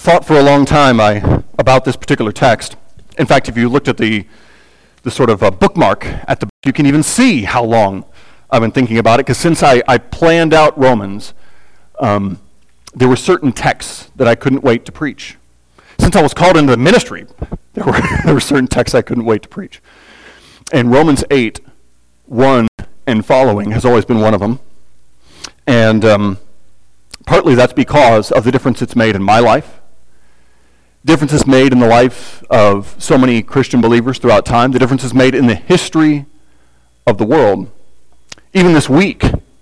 thought for a long time about this particular text. In fact, if you looked at the sort of bookmark at the, you can even see how long I've been thinking about it, because since I planned out Romans, there were certain texts that I couldn't wait to preach. Since I was called into the ministry, there were certain texts I couldn't wait to preach. And Romans 8, 1 and following has always been one of them. And partly that's because of the difference it's made in my life, difference it's made in the life of so many Christian believers throughout time, the difference it's made in the history of the world. Even this week,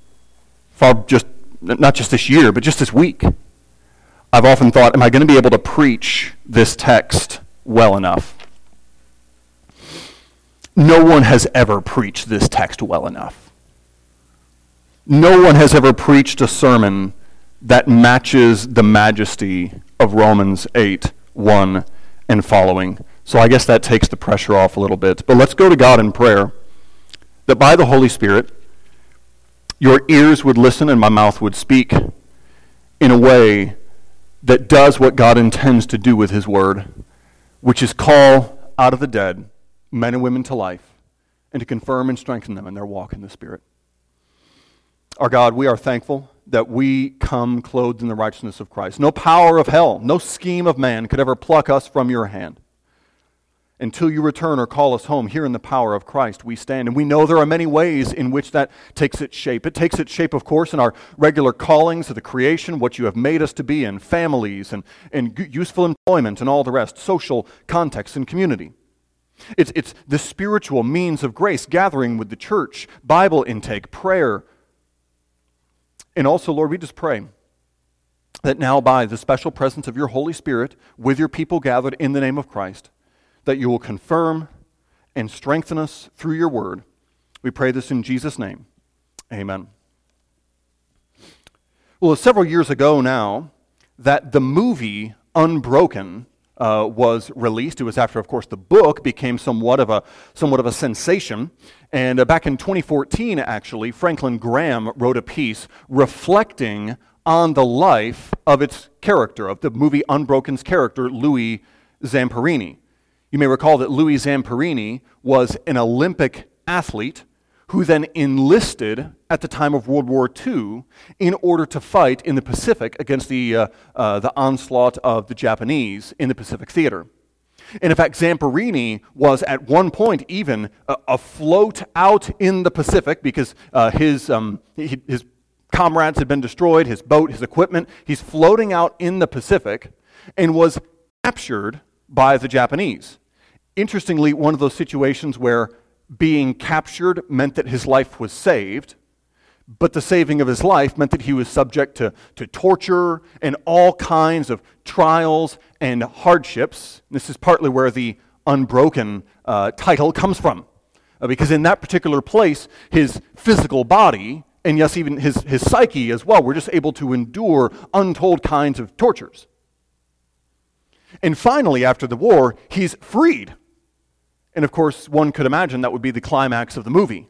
not just this year, but just this week, I've often thought, am I going to be able to preach this text well enough? No one has ever preached this text well enough. No one has ever preached a sermon that matches the majesty of Romans 8, 1 and following. So I guess that takes the pressure off a little bit. But let's go to God in prayer, that by the Holy Spirit, your ears would listen and my mouth would speak in a way that does what God intends to do with his word, which is call out of the dead men and women to life, and to confirm and strengthen them in their walk in the Spirit. Our God, we are thankful that we come clothed in the righteousness of Christ. No power of hell, no scheme of man could ever pluck us from your hand. Until you return or call us home, here in the power of Christ we stand. And we know there are many ways in which that takes its shape. It takes its shape, of course, in our regular callings of the creation, what you have made us to be in, families and useful employment and all the rest, social context and community. It's the spiritual means of grace, gathering with the church, Bible intake, prayer. And also, Lord, we just pray that now by the special presence of your Holy Spirit, with your people gathered in the name of Christ, that you will confirm and strengthen us through your word. We pray this in Jesus' name. Amen. Well, it's several years ago now that the movie Unbroken was released. It was after, of course, the book became somewhat of a sensation. And back in 2014, actually, Franklin Graham wrote a piece reflecting on the life of its character, of the movie Unbroken's character, Louis Zamperini. You may recall that Louis Zamperini was an Olympic athlete who then enlisted at the time of World War II in order to fight in the Pacific against the onslaught of the Japanese in the Pacific Theater. And in fact, Zamperini was at one point even afloat out in the Pacific because his comrades had been destroyed, his boat, his equipment. He's floating out in the Pacific and was captured by the Japanese. Interestingly, one of those situations where being captured meant that his life was saved, but the saving of his life meant that he was subject to torture and all kinds of trials and hardships. This is partly where the Unbroken title comes from, because in that particular place, his physical body, and yes, even his psyche as well, were just able to endure untold kinds of tortures. And finally, after the war, he's freed. And of course, one could imagine that would be the climax of the movie.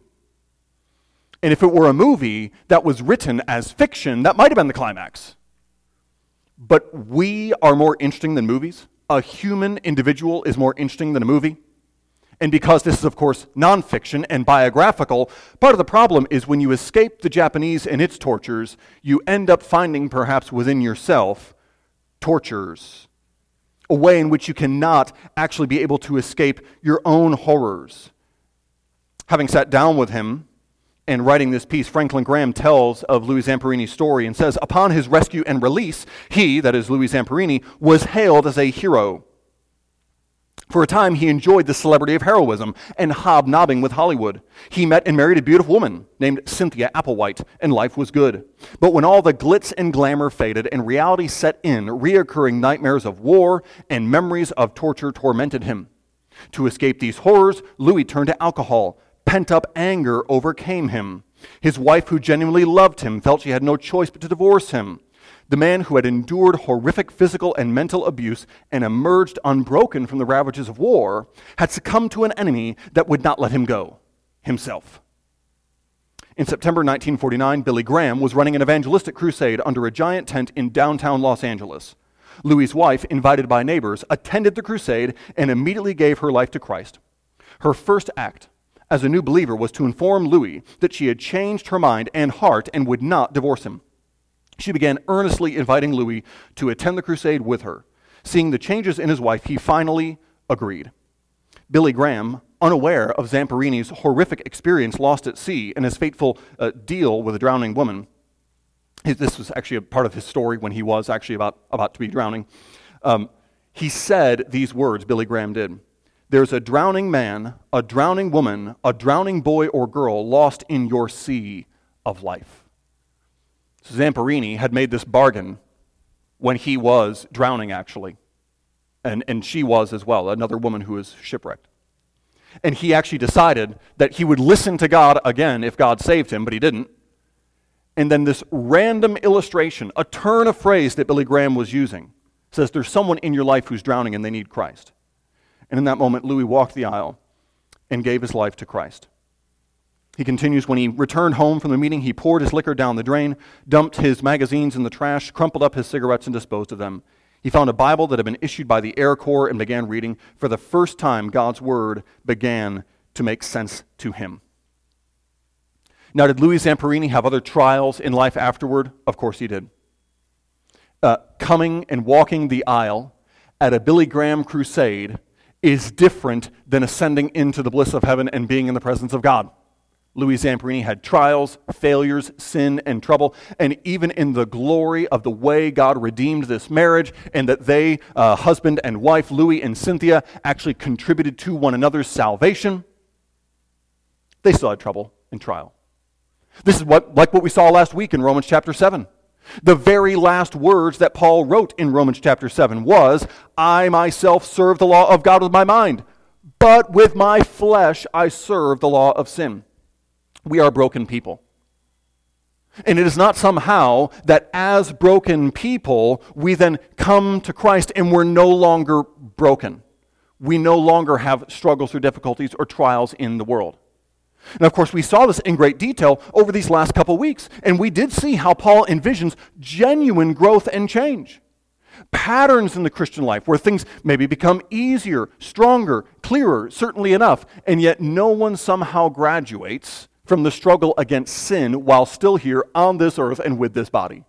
And if it were a movie that was written as fiction, that might have been the climax. But we are more interesting than movies. A human individual is more interesting than a movie. And because this is, of course, nonfiction and biographical, part of the problem is when you escape the Japanese and its tortures, you end up finding perhaps within yourself tortures, a way in which you cannot actually be able to escape your own horrors. Having sat down with him and writing this piece, Franklin Graham tells of Louis Zamperini's story and says, upon his rescue and release, he, that is Louis Zamperini, was hailed as a hero. For a time, he enjoyed the celebrity of heroism and hobnobbing with Hollywood. He met and married a beautiful woman named Cynthia Applewhite, and life was good. But when all the glitz and glamour faded and reality set in, reoccurring nightmares of war and memories of torture tormented him. To escape these horrors, Louis turned to alcohol. Pent-up anger overcame him. His wife, who genuinely loved him, felt she had no choice but to divorce him. The man who had endured horrific physical and mental abuse and emerged unbroken from the ravages of war had succumbed to an enemy that would not let him go, himself. In September 1949, Billy Graham was running an evangelistic crusade under a giant tent in downtown Los Angeles. Louis's wife, invited by neighbors, attended the crusade and immediately gave her life to Christ. Her first act as a new believer was to inform Louis that she had changed her mind and heart and would not divorce him. She began earnestly inviting Louis to attend the crusade with her. Seeing the changes in his wife, he finally agreed. Billy Graham, unaware of Zamperini's horrific experience lost at sea and his fateful deal with a drowning woman, this was actually a part of his story when he was actually about to be drowning, he said these words, Billy Graham did. There's a drowning man, a drowning woman, a drowning boy or girl lost in your sea of life. So Zamperini had made this bargain when he was drowning, actually. And she was as well, another woman who was shipwrecked. And he actually decided that he would listen to God again if God saved him, but he didn't. And then this random illustration, a turn of phrase that Billy Graham was using, says there's someone in your life who's drowning and they need Christ. And in that moment, Louis walked the aisle and gave his life to Christ. He continues, when he returned home from the meeting, he poured his liquor down the drain, dumped his magazines in the trash, crumpled up his cigarettes, and disposed of them. He found a Bible that had been issued by the Air Corps and began reading. For the first time, God's Word began to make sense to him. Now, did Louis Zamperini have other trials in life afterward? Of course he did. Coming and walking the aisle at a Billy Graham crusade is different than ascending into the bliss of heaven and being in the presence of God. Louis Zamperini had trials, failures, sin, and trouble, and even in the glory of the way God redeemed this marriage and that they, husband and wife, Louis and Cynthia, actually contributed to one another's salvation, they still had trouble and trial. This is like what we saw last week in Romans chapter 7. The very last words that Paul wrote in Romans chapter 7 was, I myself serve the law of God with my mind, but with my flesh I serve the law of sin. We are broken people. And it is not somehow that as broken people, we then come to Christ and we're no longer broken. We no longer have struggles or difficulties or trials in the world. And of course, we saw this in great detail over these last couple weeks, and we did see how Paul envisions genuine growth and change. Patterns in the Christian life where things maybe become easier, stronger, clearer, certainly enough, and yet no one somehow graduates from the struggle against sin while still here on this earth and with this body.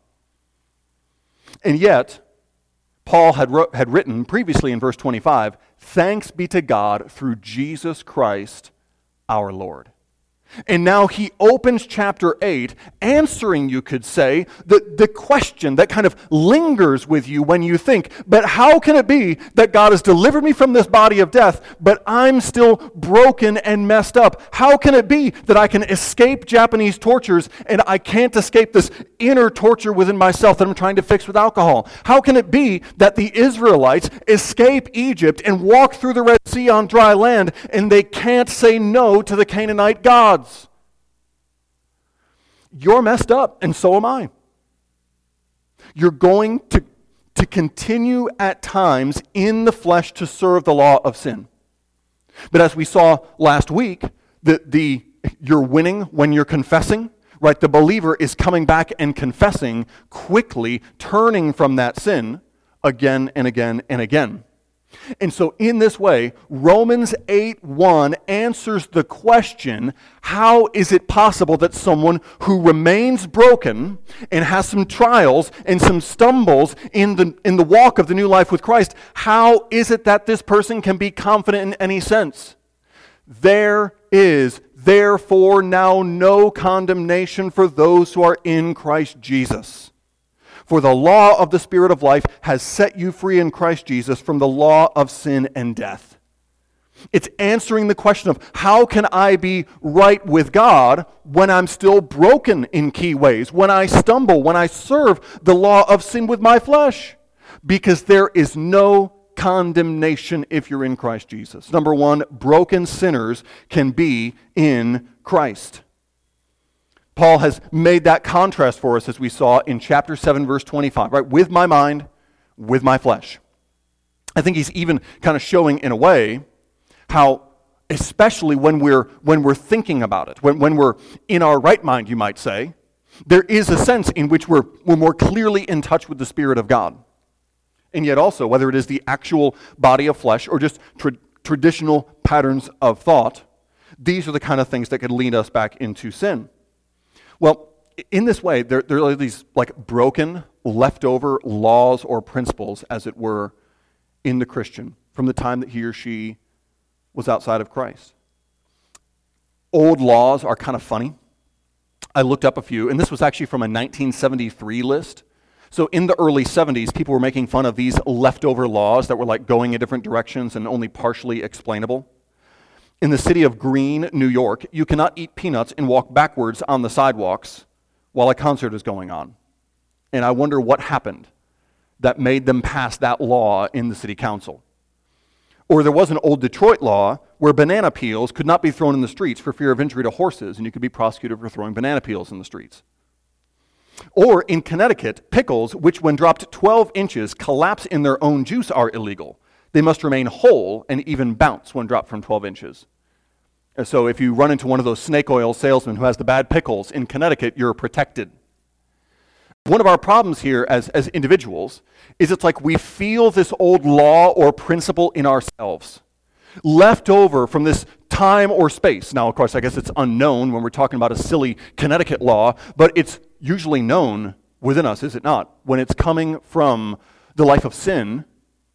And yet, Paul had written previously in verse 25, thanks be to God through Jesus Christ our Lord. And now he opens chapter 8, answering, you could say, the question that kind of lingers with you when you think, but how can it be that God has delivered me from this body of death, but I'm still broken and messed up? How can it be that I can escape Japanese tortures and I can't escape this inner torture within myself that I'm trying to fix with alcohol? How can it be that the Israelites escape Egypt and walk through the Red Sea on dry land and they can't say no to the Canaanite gods? You're messed up, and so am I. You're going to continue at times in the flesh to serve the law of sin. But as we saw last week, you're winning when you're confessing, right? The believer is coming back and confessing quickly, turning from that sin again and again and again. And so in this way, Romans 8:1 answers the question, how is it possible that someone who remains broken and has some trials and some stumbles in the walk of the new life with Christ, how is it that this person can be confident in any sense? There is therefore now no condemnation for those who are in Christ Jesus. For the law of the Spirit of life has set you free in Christ Jesus from the law of sin and death. It's answering the question of how can I be right with God when I'm still broken in key ways, when I stumble, when I serve the law of sin with my flesh. Because there is no condemnation if you're in Christ Jesus. Number one, broken sinners can be in Christ. Paul has made that contrast for us as we saw in chapter 7, verse 25, right? With my mind, with my flesh. I think he's even kind of showing in a way how, especially when we're thinking about it, when we're in our right mind, you might say, there is a sense in which we're more clearly in touch with the Spirit of God. And yet also, whether it is the actual body of flesh or just traditional patterns of thought, these are the kind of things that could lead us back into sin. Well, in this way, there are these like broken, leftover laws or principles, as it were, in the Christian from the time that he or she was outside of Christ. Old laws are kind of funny. I looked up a few, and this was actually from a 1973 list. So in the early 70s, people were making fun of these leftover laws that were like going in different directions and only partially explainable. In the city of Greene, New York, you cannot eat peanuts and walk backwards on the sidewalks while a concert is going on. And I wonder what happened that made them pass that law in the city council. Or there was an old Detroit law where banana peels could not be thrown in the streets for fear of injury to horses, and you could be prosecuted for throwing banana peels in the streets. Or in Connecticut, pickles, which when dropped 12 inches collapse in their own juice, are illegal. They must remain whole and even bounce when dropped from 12 inches. And so if you run into one of those snake oil salesmen who has the bad pickles in Connecticut, you're protected. One of our problems here as individuals is it's like we feel this old law or principle in ourselves, left over from this time or space. Now, of course, I guess it's unknown when we're talking about a silly Connecticut law, but it's usually known within us, is it not? When it's coming from the life of sin,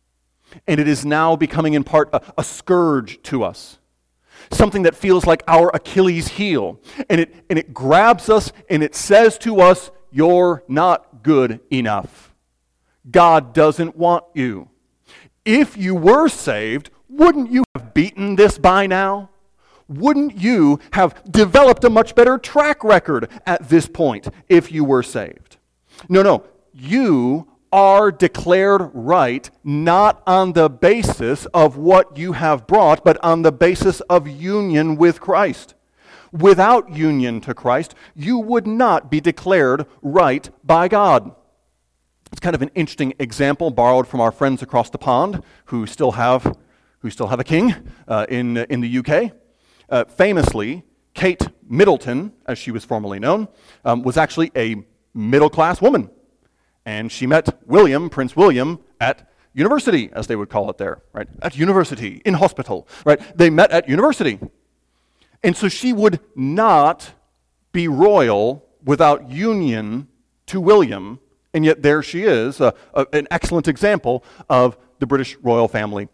and it is now becoming in part a scourge to us. Something that feels like our Achilles heel. And it grabs us and it says to us, you're not good enough. God doesn't want you. If you were saved, wouldn't you have beaten this by now? Wouldn't you have developed a much better track record at this point if you were saved? No. You are declared right not on the basis of what you have brought, but on the basis of union with Christ. Without union to Christ, you would not be declared right by God. It's kind of an interesting example borrowed from our friends across the pond who still have a king in the UK. Famously, Kate Middleton, as she was formerly known, was actually a middle-class woman. And she met William, Prince William, at university, as they would call it there, right? At university, in hospital, right? They met at university. And so she would not be royal without union to William, and yet there she is, an excellent example of the British royal family.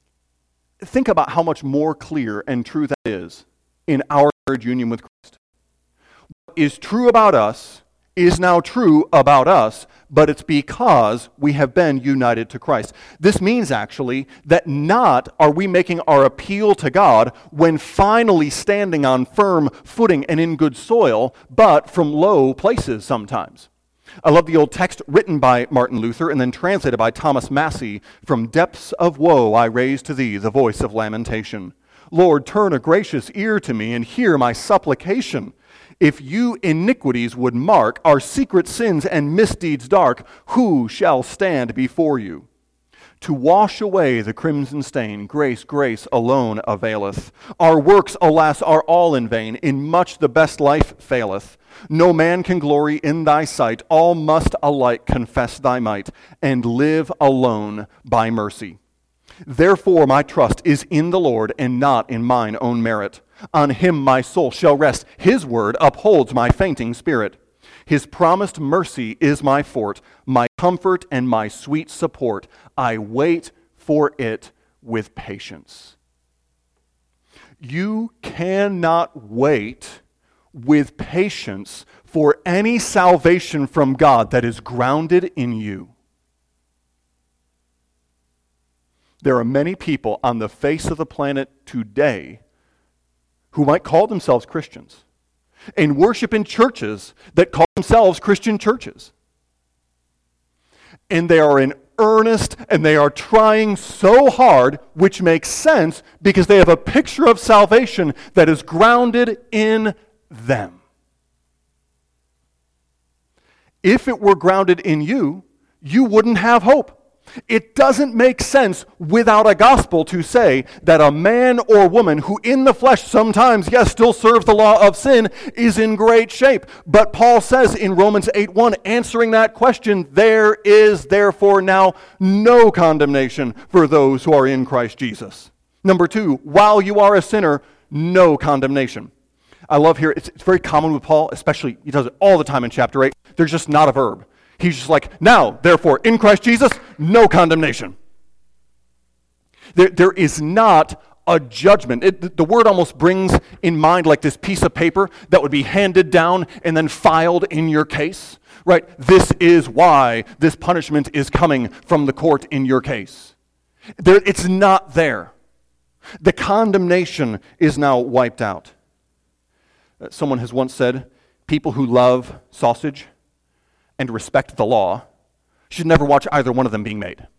Think about how much more clear and true that is in our marriage union with Christ. What is true about us is now true about us, but it's because we have been united to Christ. This means actually that not are we making our appeal to God when finally standing on firm footing and in good soil, but from low places sometimes. I love the old text written by Martin Luther and then translated by Thomas Massey. From depths of woe I raise to thee the voice of lamentation. Lord, turn a gracious ear to me and hear my supplication. If you iniquities would mark our secret sins and misdeeds dark, who shall stand before you? To wash away the crimson stain, grace, grace alone availeth. Our works, alas, are all in vain. In much the best life faileth. No man can glory in thy sight. All must alike confess thy might, and live alone by mercy. Therefore my trust is in the Lord, and not in mine own merit. On him my soul shall rest. His word upholds my fainting spirit. His promised mercy is my fort, my comfort and my sweet support. I wait for it with patience. You cannot wait with patience for any salvation from God that is grounded in you. There are many people on the face of the planet today who might call themselves Christians and worship in churches that call themselves Christian churches. And they are in earnest and they are trying so hard, which makes sense because they have a picture of salvation that is grounded in them. If it were grounded in you, you wouldn't have hope. It doesn't make sense without a gospel to say that a man or woman who in the flesh sometimes, yes, still serves the law of sin is in great shape. But Paul says in Romans 8:1, answering that question, there is therefore now no condemnation for those who are in Christ Jesus. Number 2, while you are a sinner, no condemnation. I love here, it's very common with Paul, especially, he does it all the time in chapter 8. There's just not a verb. He's just like, now, therefore, in Christ Jesus, no condemnation. There is not a judgment. The word almost brings in mind like this piece of paper that would be handed down and then filed in your case, right? This is why this punishment is coming from the court in your case. It's not there. The condemnation is now wiped out. Someone has once said, people who love sausage and respect the law should never watch either one of them being made.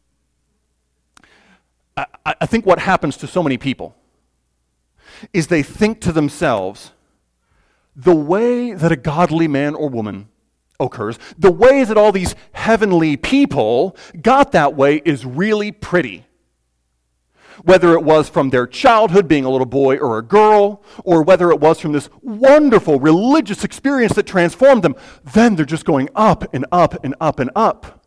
I think what happens to so many people is they think to themselves, the way that a godly man or woman occurs, the way that all these heavenly people got that way is really pretty. Whether it was from their childhood being a little boy or a girl, or whether it was from this wonderful religious experience that transformed them, then they're just going up and up and up and up.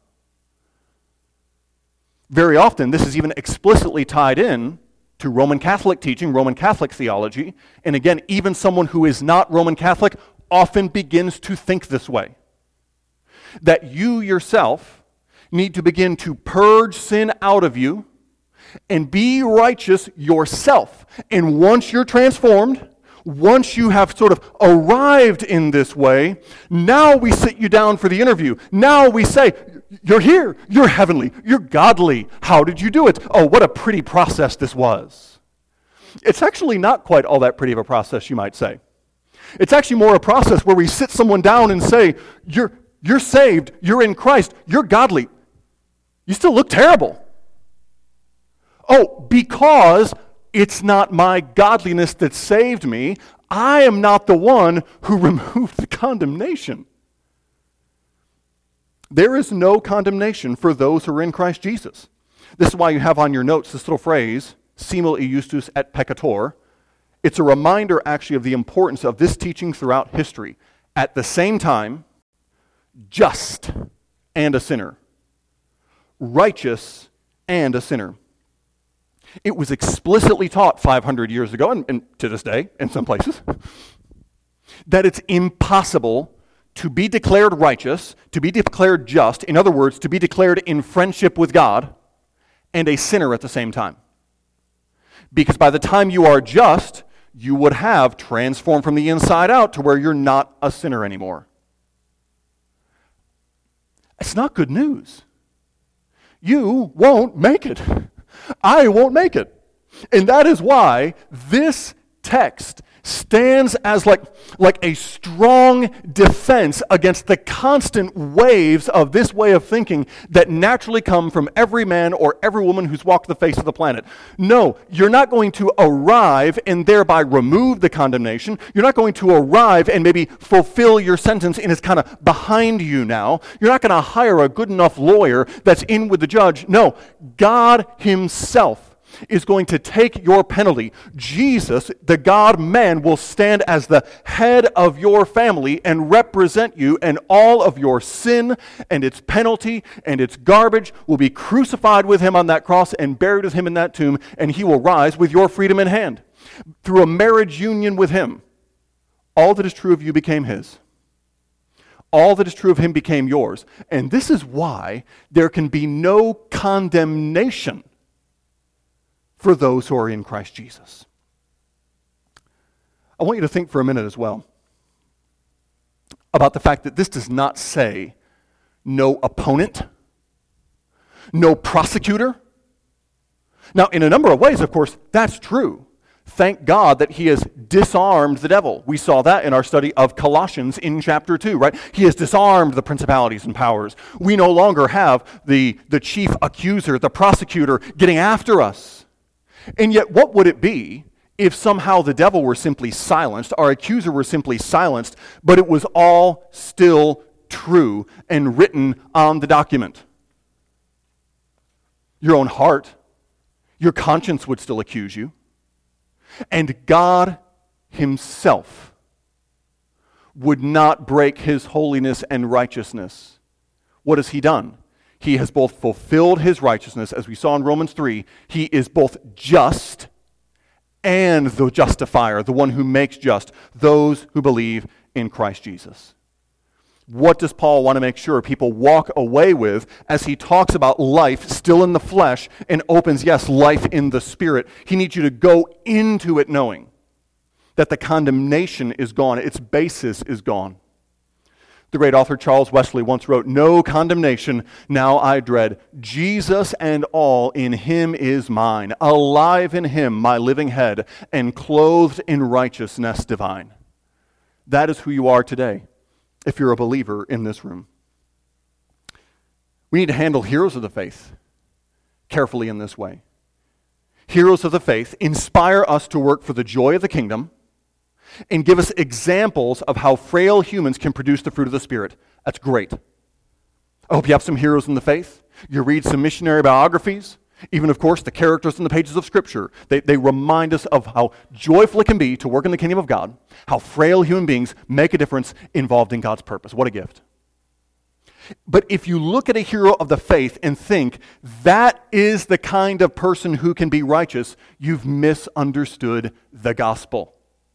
Very often, this is even explicitly tied in to Roman Catholic teaching, Roman Catholic theology, and again, even someone who is not Roman Catholic often begins to think this way. That you yourself need to begin to purge sin out of you and be righteous yourself. And once you're transformed, once you have sort of arrived in this way, now we sit you down for the interview. Now we say, you're here, you're heavenly, you're godly. How did you do it? Oh, what a pretty process this was. It's actually not quite all that pretty of a process, you might say. It's actually more a process where we sit someone down and say, you're saved, you're in Christ, you're godly. You still look terrible. Oh, because it's not my godliness that saved me. I am not the one who removed the condemnation. There is no condemnation for those who are in Christ Jesus. This is why you have on your notes this little phrase, simul iustus et peccator. It's a reminder actually of the importance of this teaching throughout history. At the same time, just and a sinner. Righteous and a sinner. It was explicitly taught 500 years ago, and to this day, in some places, that it's impossible to be declared righteous, to be declared just, in other words, to be declared in friendship with God, and a sinner at the same time. Because by the time you are just, you would have transformed from the inside out to where you're not a sinner anymore. It's not good news. You won't make it. I won't make it. And that is why this text stands as like a strong defense against the constant waves of this way of thinking that naturally come from every man or every woman who's walked the face of the planet. No, you're not going to arrive and thereby remove the condemnation. You're not going to arrive and maybe fulfill your sentence and it's kind of behind you now. You're not going to hire a good enough lawyer that's in with the judge. No, God himself is going to take your penalty. Jesus, the God-man, will stand as the head of your family and represent you, and all of your sin and its penalty and its garbage will be crucified with him on that cross and buried with him in that tomb, and he will rise with your freedom in hand. Through a marriage union with him, all that is true of you became his. All that is true of him became yours. And this is why there can be no condemnation for those who are in Christ Jesus. I want you to think for a minute as well about the fact that this does not say no opponent, no prosecutor. Now, in a number of ways, of course, that's true. Thank God that he has disarmed the devil. We saw that in our study of Colossians in chapter 2, right? He has disarmed the principalities and powers. We no longer have the chief accuser, the prosecutor, getting after us. And yet, what would it be if somehow the devil were simply silenced, our accuser were simply silenced, but it was all still true and written on the document? your own heart. Your conscience would still accuse you. And God himself would not break his holiness and righteousness. What has he done? He has both fulfilled his righteousness, as we saw in Romans 3. He is both just and the justifier, the one who makes just those who believe in Christ Jesus. What does Paul want to make sure people walk away with as he talks about life still in the flesh and opens, yes, life in the spirit? He needs you to go into it knowing that the condemnation is gone, its basis is gone. The great author Charles Wesley once wrote, "No condemnation now I dread. Jesus and all in him is mine. Alive in him my living head, and clothed in righteousness divine." That is who you are today, if you're a believer in this room. We need to handle heroes of the faith carefully in this way. Heroes of the faith inspire us to work for the joy of the kingdom and give us examples of how frail humans can produce the fruit of the Spirit. That's great. I hope you have some heroes in the faith. You read some missionary biographies. Even, of course, the characters in the pages of Scripture. They remind us of how joyful it can be to work in the kingdom of God, how frail human beings make a difference involved in God's purpose. What a gift. But if you look at a hero of the faith and think, that is the kind of person who can be righteous, you've misunderstood the gospel.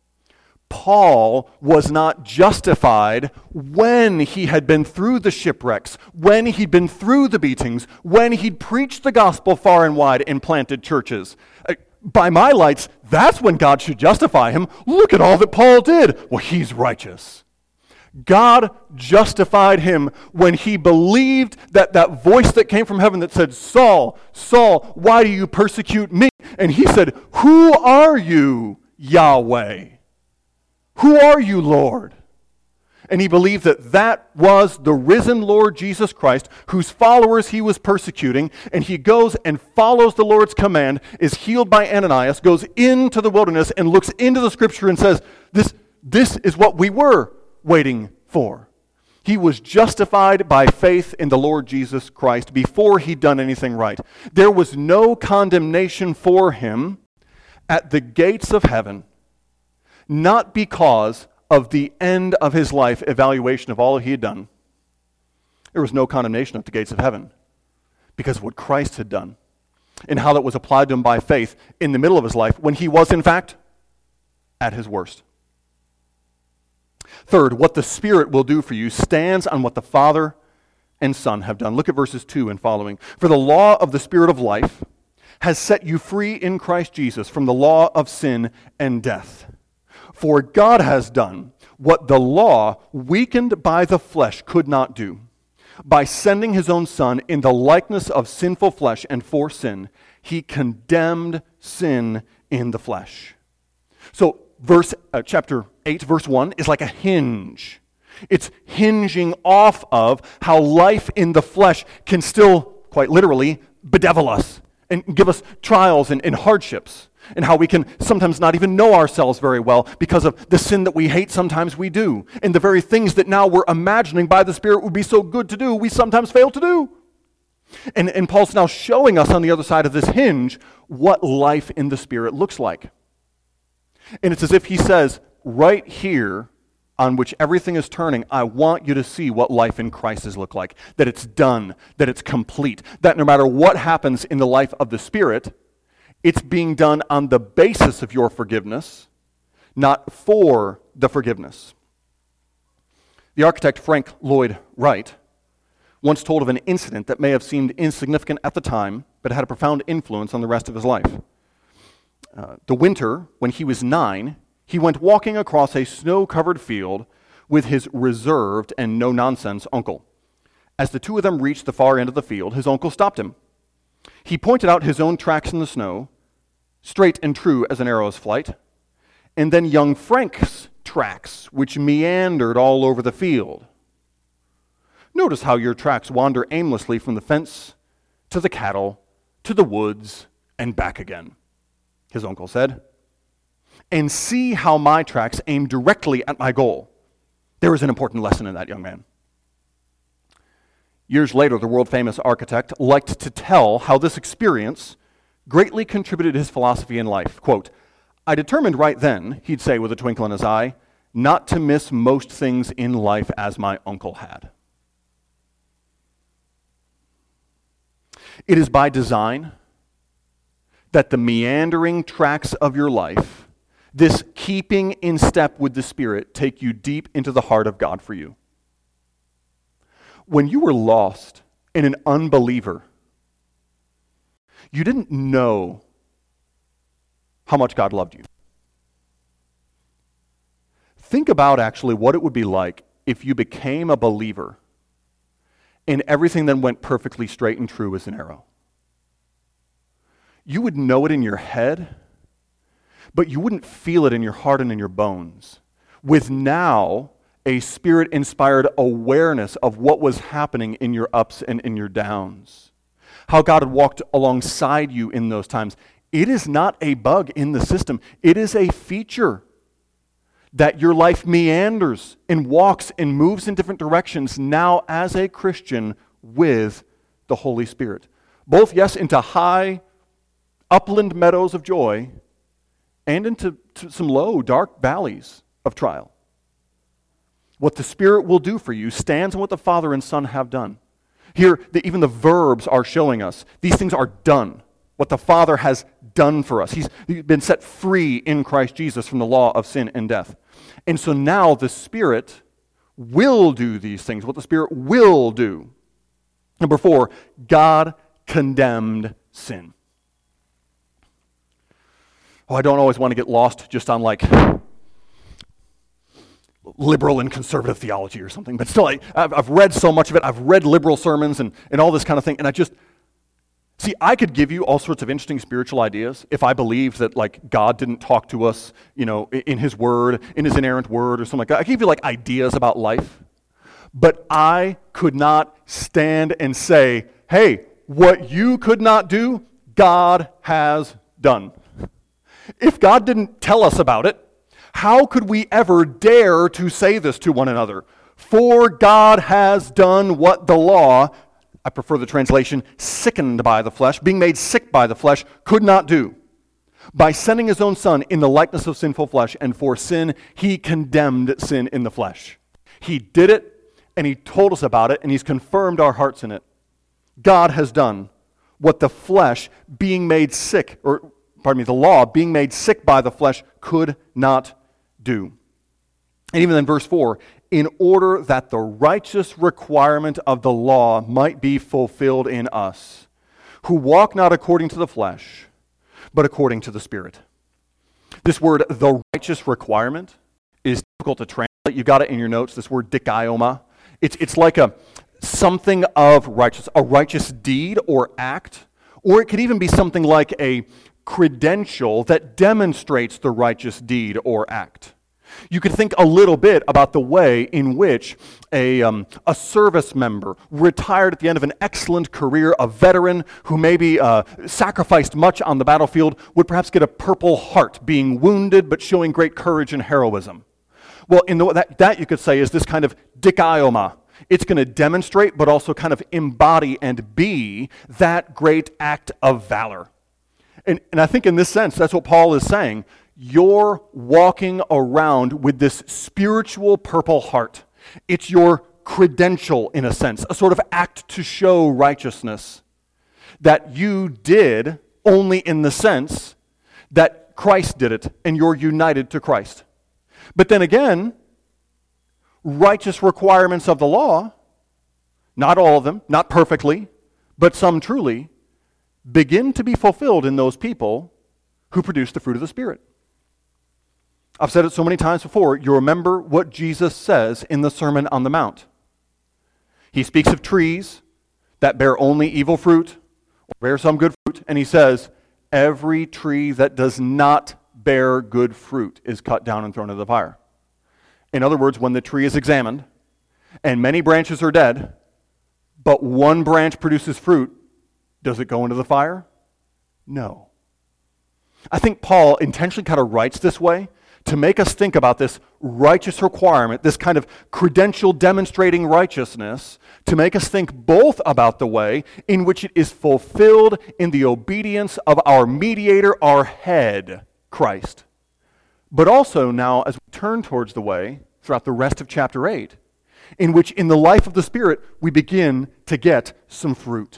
Paul was not justified when he had been through the shipwrecks, when he'd been through the beatings, when he'd preached the gospel far and wide and planted churches. By my lights, that's when God should justify him. Look at all that Paul did. Well, he's righteous. God justified him when he believed that voice that came from heaven that said, "Saul, Saul, why do you persecute me?" And he said, "Who are you, Yahweh? Who are you, Lord?" And he believed that was the risen Lord Jesus Christ, whose followers he was persecuting, and he goes and follows the Lord's command, is healed by Ananias, goes into the wilderness and looks into the Scripture and says, this is what we were waiting for. He was justified by faith in the Lord Jesus Christ before he'd done anything right. There was no condemnation for him at the gates of heaven, not because of the end of his life evaluation of all he had done. There was no condemnation at the gates of heaven because of what Christ had done and how that was applied to him by faith in the middle of his life when he was, in fact, at his worst. Third, what the Spirit will do for you stands on what the Father and Son have done. Look at verses 2 and following. "For the law of the Spirit of life has set you free in Christ Jesus from the law of sin and death. For God has done what the law, weakened by the flesh, could not do. By sending his own Son in the likeness of sinful flesh, and for sin, he condemned sin in the flesh." So chapter 8, verse 1 is like a hinge. It's hinging off of how life in the flesh can still, quite literally, bedevil us and give us trials and hardships. And how we can sometimes not even know ourselves very well because of the sin that we hate sometimes we do. And the very things that now we're imagining by the Spirit would be so good to do, we sometimes fail to do. And Paul's now showing us on the other side of this hinge what life in the Spirit looks like. And it's as if he says, right here on which everything is turning, I want you to see what life in Christ has looked like. That it's done, that it's complete, that no matter what happens in the life of the Spirit, it's being done on the basis of your forgiveness, not for the forgiveness. The architect Frank Lloyd Wright once told of an incident that may have seemed insignificant at the time, but had a profound influence on the rest of his life. The winter, when he was 9, he went walking across a snow-covered field with his reserved and no-nonsense uncle. As the two of them reached the far end of the field, his uncle stopped him. He pointed out his own tracks in the snow, straight and true as an arrow's flight, and then young Frank's tracks, which meandered all over the field. "Notice how your tracks wander aimlessly from the fence to the cattle, to the woods, and back again," his uncle said. "And see how my tracks aim directly at my goal. There is an important lesson in that, young man. Years later, the world-famous architect liked to tell how this experience greatly contributed to his philosophy in life. Quote, "I determined right then," he'd say with a twinkle in his eye, "not to miss most things in life as my uncle had." It is by design that the meandering tracks of your life, this keeping in step with the Spirit, take you deep into the heart of God for you. When you were lost and an unbeliever, you didn't know how much God loved you. Think about actually what it would be like if you became a believer and everything then went perfectly straight and true as an arrow. You would know it in your head, but you wouldn't feel it in your heart and in your bones. With now a Spirit-inspired awareness of what was happening in your ups and in your downs, how God had walked alongside you in those times. It is not a bug in the system. It is a feature that your life meanders and walks and moves in different directions now as a Christian with the Holy Spirit. Both, yes, into high upland meadows of joy and into some low, dark valleys of trial. What the Spirit will do for you stands on what the Father and Son have done. Here, even the verbs are showing us these things are done. What the Father has done for us. He's been set free in Christ Jesus from the law of sin and death. And so now the Spirit will do these things, what the Spirit will do. Number 4, God condemned sin. Oh, I don't always want to get lost just on like liberal and conservative theology or something, but still, I've read so much of it. I've read liberal sermons and all this kind of thing, and I could give you all sorts of interesting spiritual ideas if I believed that like God didn't talk to us, in His Word, in His inerrant Word or something like that. I could give you like ideas about life, but I could not stand and say, hey, what you could not do, God has done. If God didn't tell us about it, how could we ever dare to say this to one another? For God has done what the law, I prefer the translation, sickened by the flesh, being made sick by the flesh, could not do. By sending His own Son in the likeness of sinful flesh, and for sin, He condemned sin in the flesh. He did it, and He told us about it, and He's confirmed our hearts in it. God has done what the flesh being made sick, the law being made sick by the flesh could not do. And even in verse 4, in order that the righteous requirement of the law might be fulfilled in us, who walk not according to the flesh, but according to the Spirit. This word, the righteous requirement, is difficult to translate. You got it in your notes, this word dikaioma. It's like something of righteous, a righteous deed or act, or it could even be something like a credential that demonstrates the righteous deed or act. You could think a little bit about the way in which a service member retired at the end of an excellent career, a veteran who maybe sacrificed much on the battlefield, would perhaps get a Purple Heart, being wounded but showing great courage and heroism. Well, that you could say is this kind of dikaioma. It's going to demonstrate but also kind of embody and be that great act of valor. And I think in this sense, that's what Paul is saying. You're walking around with this spiritual Purple Heart. It's your credential, in a sense, a sort of act to show righteousness that you did only in the sense that Christ did it and you're united to Christ. But then again, righteous requirements of the law, not all of them, not perfectly, but some truly, begin to be fulfilled in those people who produce the fruit of the Spirit. I've said it so many times before, you remember what Jesus says in the Sermon on the Mount. He speaks of trees that bear only evil fruit, or bear some good fruit, and he says, every tree that does not bear good fruit is cut down and thrown into the fire. In other words, when the tree is examined, and many branches are dead, but one branch produces fruit, does it go into the fire? No. I think Paul intentionally kind of writes this way to make us think about this righteous requirement, this kind of credential demonstrating righteousness, to make us think both about the way in which it is fulfilled in the obedience of our mediator, our head, Christ. But also now, as we turn towards the way throughout the rest of chapter 8, in which in the life of the Spirit we begin to get some fruit.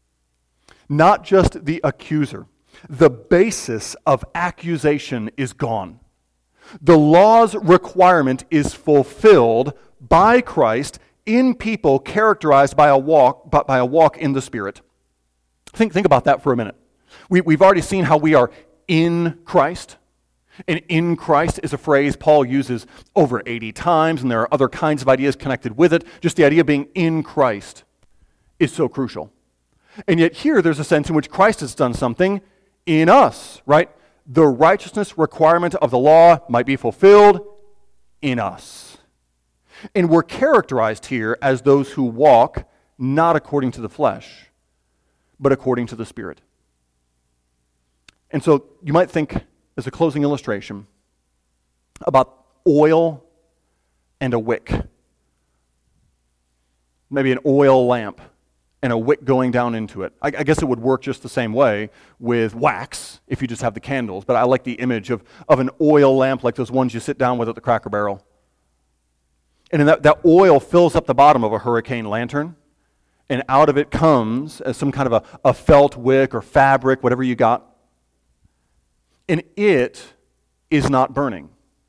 Not just the accuser. The basis of accusation is gone. The law's requirement is fulfilled by Christ in people characterized by a walk in the Spirit. Think about that for a minute. We've already seen how we are in Christ. And in Christ is a phrase Paul uses over 80 times, and there are other kinds of ideas connected with it. Just the idea of being in Christ is so crucial. And yet here there's a sense in which Christ has done something in us, right? The righteousness requirement of the law might be fulfilled in us. And we're characterized here as those who walk not according to the flesh, but according to the Spirit. And so you might think, as a closing illustration, about oil and a wick. Maybe an oil lamp and a wick going down into it. I guess it would work just the same way with wax if you just have the candles, but I like the image of an oil lamp like those ones you sit down with at the Cracker Barrel. And then that oil fills up the bottom of a hurricane lantern, and out of it comes as some kind of a felt wick or fabric, whatever you got. And it is not burning.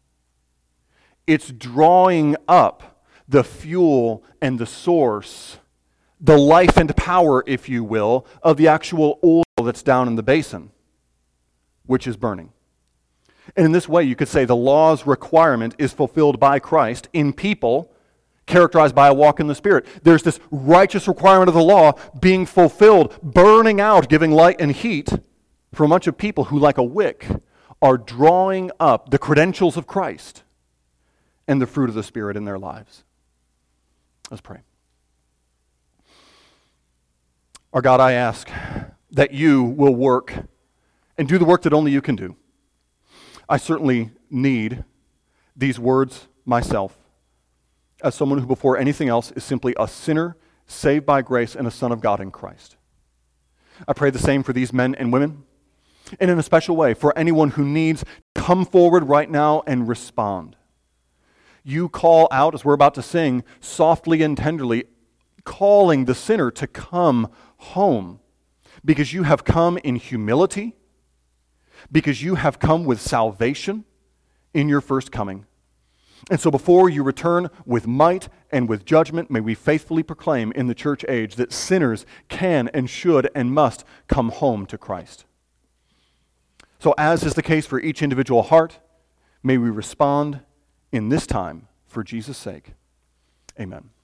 It's drawing up the fuel and the source, the life and power, if you will, of the actual oil that's down in the basin, which is burning. And in this way, you could say the law's requirement is fulfilled by Christ in people characterized by a walk in the Spirit. There's this righteous requirement of the law being fulfilled, burning out, giving light and heat for a bunch of people who, like a wick, are drawing up the credentials of Christ and the fruit of the Spirit in their lives. Let's pray. Our God, I ask that you will work and do the work that only you can do. I certainly need these words myself as someone who before anything else is simply a sinner saved by grace and a son of God in Christ. I pray the same for these men and women, and in a special way for anyone who needs to come forward right now and respond. You call out, as we're about to sing, softly and tenderly, calling the sinner to come home because you have come in humility, because you have come with salvation in your first coming. And so before you return with might and with judgment, may we faithfully proclaim in the church age that sinners can and should and must come home to Christ. So as is the case for each individual heart, may we respond in this time for Jesus' sake. Amen.